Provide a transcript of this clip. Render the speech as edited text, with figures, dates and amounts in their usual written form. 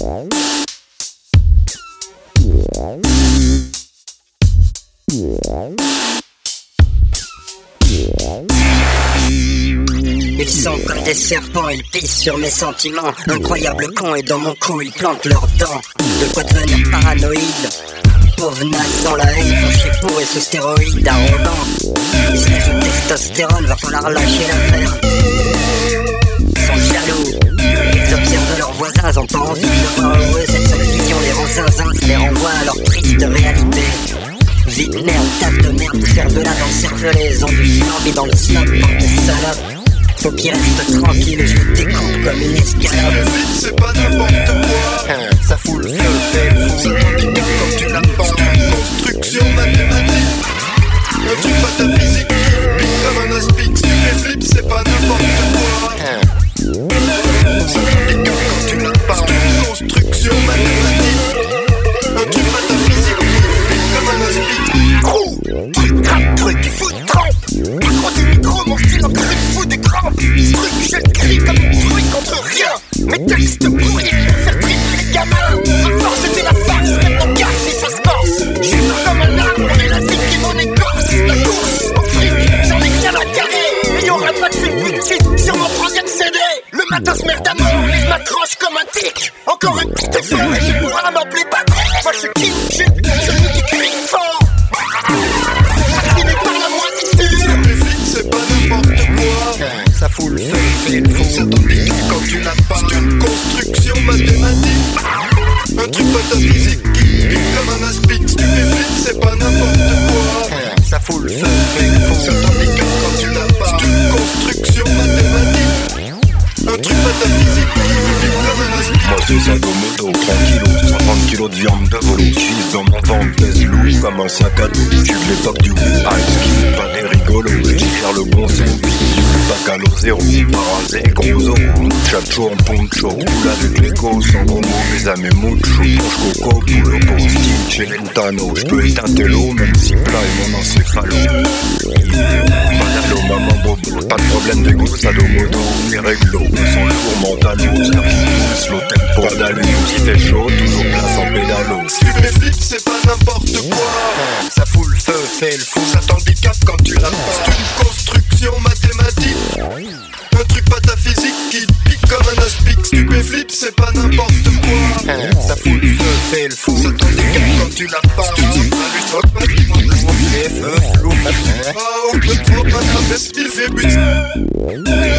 Ils sont comme des serpents, ils pissent sur mes sentiments. Incroyable con et dans mon cou ils plantent leurs dents. De quoi devenir paranoïde. Pauvre naze sans la haine, font chier pour et sous stéroïdes arrogants. Ils se lèvent de testostérone, va falloir lâcher l'affaire. Ils sont jaloux, ils observent leurs voisins, ils ont pas envie de voir heureux. Cette seule vision les rend zinzin, se les renvoie à leur triste réalité. Vie de merde, tasse de merde, faire de là dans le cervelet. Ils ont du flambi dans le snob, bande de salopes. Faut qu'ils restent tranquilles et je les découpe comme une escalope. Le vide c'est pas n'importe quoi. Ça fout le feu, fait le fou. Ça t'handicap comme tu l'apprends. C'est une construction mathématique. Un truc pataphysique qui pique comme un aspic. Si tu fais flip c'est pas n'importe quoi. Ça t'handicap comme tu l'apprends. C'est une construction mathématique. Un truc pataphysique qui pique comme un aspic. Gros, truc crap, truc qui fout de trempe. Accro du micro, mon style en truc fout des crampes. Ce truc je le crie comme un truc contre rien. Mes textes pourris pour faire tripler les gamins. À force c'était la farce, maintenant gaffe si ça se corse. Je suis dur comme un arbre, on est la vie qui m'en écorce. La course au fric, j'en ai rien à carrer. Et y'aura pas de film tout de suite sur mon troisième CD. Le matin se merde d'abord, et je m'accroche comme un tic. Encore une petite effort et tu pourras m'appeler Patrick. Moi je suis King Chip, celui qui crie fort. Fasciné par la moisissure. Les flics c'est pas n'importe quoi. Ça fout le feu, fait le fou. Ça t'handicap quand tu l'as pas. C'est une construction mathématique. Un truc pataphysique qui pique comme un aspic. Si tu fais flip c'est pas n'importe quoi. Ça fout le feu, fait le fou. Ça t'handicap quand tu l'as pas. C'est une construction mathématique. Un truc pataphysique qui pique comme un aspic. Moi c'est Sadomoto, 30 kilos, 130 kilos de viande de volo. J'vise dans mon ventre, pèse lourd comme un sac à dos. J'suis l'époque du ice ski, pas des rigolos. J'gère le bon service, pas qu'à l'eau zéro. Parasé, gros os, chacho en poncho. Coule avec les gosses, en gros mauvais amis mucho. Ponche coco, boulot pour Steve, Celentano. J'peux éteindre l'eau, même si plat est mon encéphalo. Madalo, maman bobo, pas de problème de goût, Sadomoto. Les réglos, sont lourds, mentalos. L'heure qui pousse, l'eau tempo, pas d'allure. S'il fait chaud, toujours place en pédalo. Si tu fais flip c'est pas n'importe quoi. Ça fout le feu, fait le fou. Ça t'handicap quand tu l'as pas. C'est une construction mathématique. Un truc pataphysique qui pique comme un aspic. Si tu fais flip c'est pas n'importe quoi. Ça fout le feu, fait le fou. Ça t'handicap quand tu l'as pas. C'est une construction mathématique. Ah, on peut trop pas faire ce qu'il fait but.